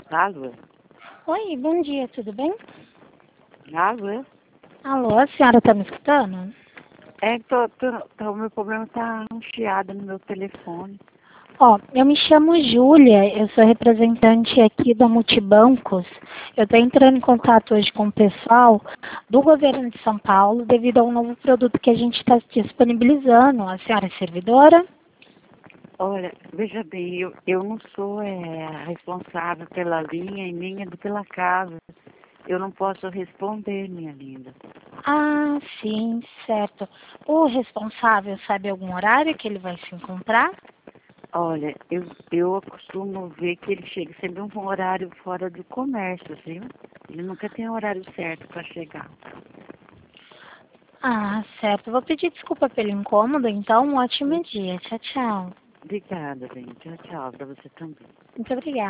Alô? Oi, bom dia, tudo bem? Alô? Alô, a senhora está me escutando? É que o meu problema tá um chiado no meu telefone. Ó, eu me chamo Júlia, eu sou representante aqui da Multibancos. Eu estou entrando em contato hoje com o pessoal do governo de São Paulo devido a um novo produto que a gente está disponibilizando. A senhora é servidora? Olha, veja bem, eu não sou a responsável pela linha e nem pela casa. Eu não posso responder, minha linda. Ah, sim, certo. O responsável sabe algum horário que ele vai se encontrar? Olha, eu costumo ver que ele chega sempre um horário fora do comércio, viu? Ele nunca tem horário certo para chegar. Ah, certo. Vou pedir desculpa pelo incômodo, então um ótimo dia. Tchau, tchau. Obrigada, bem. Tchau, tchau, para você também. Muito obrigada.